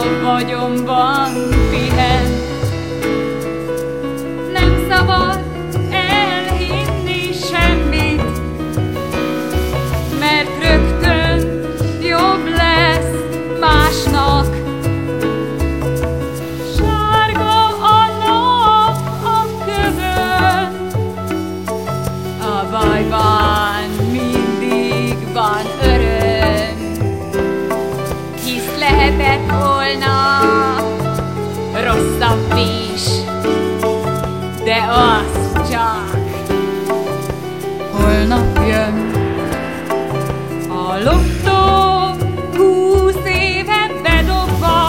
vagyomban pihen. Nem szabad elhinni semmit, mert rögtön jobb lesz másnak. Sárga a nap a kövön, a bajban mindig van öröm. Hisz lehetett volna rosszabb is, de az csak holnap jön. A lottó 20 évet bedobva,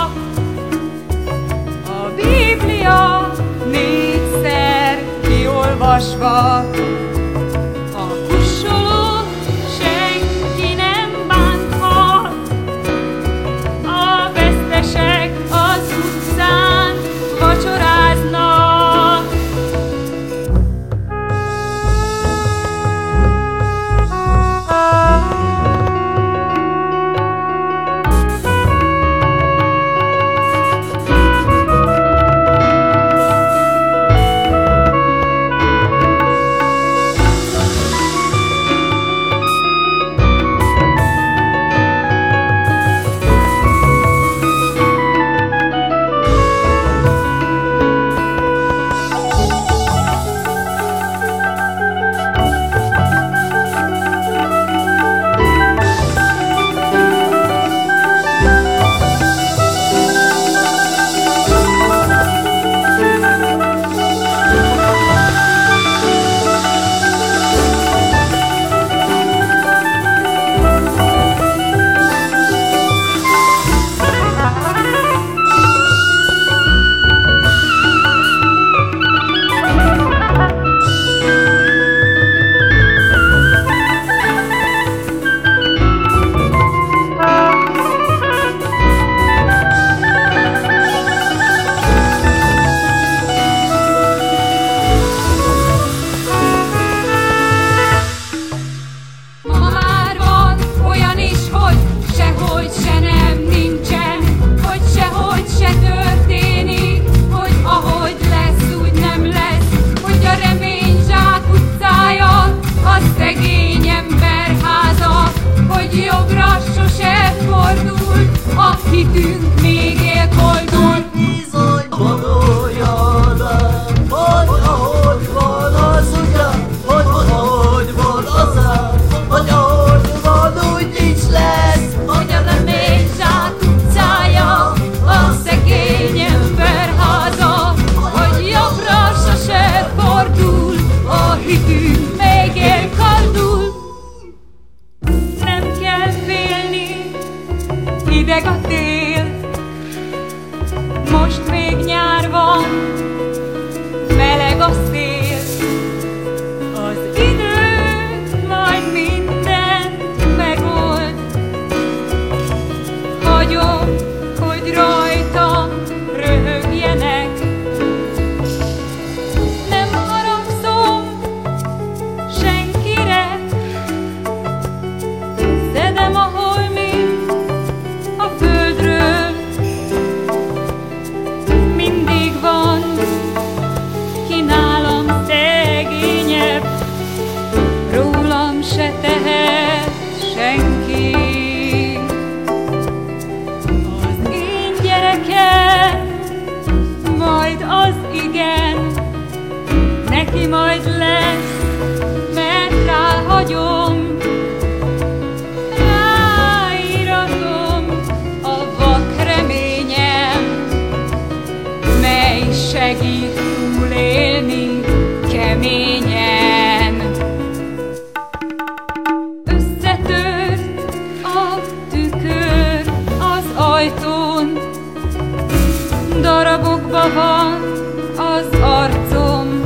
a Biblia 4-szer kiolvasva, a kussolót senki nem bánthat, a vesztesek az utcán vacsoráznak. Hitünk még él koldul. Bizony gondoljad el, hogy ahogy van az ugyan, hogy ahogy van az el, hogy ahogy van úgy is lesz. Hogy a remény zsák utcája, a szegény ember háza, hogy jobbra sose fordul, a hitünk még él koldul. Nem kell félni, hideg a tél, most még nyár van, meleg a szél. Az idő majd mindent megold, hagyom, hogy rajtam röhögjenek. Nem haragszom senkire, szedem a holmit a földről. Mindig van, ki nálam szegényebb, rólam se tehet senki. Az én gyerekem, majd az igen, neki majd lesz, mert ráhagyom. Ráíratom a vak reményem, mely segít túlélni keményen. Összetört a tükör az ajtón, darabokba van az arcom.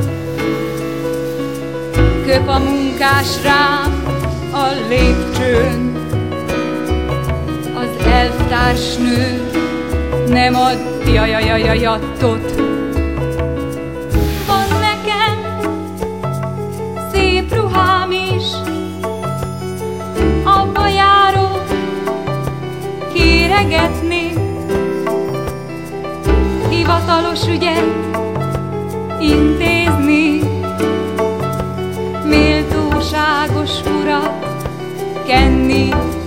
Köp a munkás rám a lépcsőn, az elvtársnő nem ad jajajajajattot. Van nekem szép ruhám is, abba járok kéregetni, ügyet intézni, méltóságos urat kenni.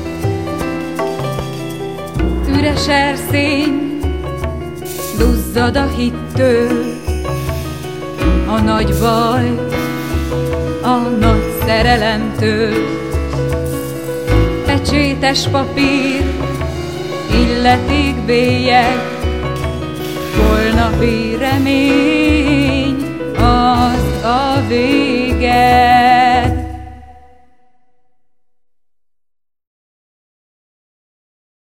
Üres erszény duzzad a hittől, a nagy baj a nagy szerelemtől. Pecsétes papír, illeték bélyeg, holnapi remény, az a vég.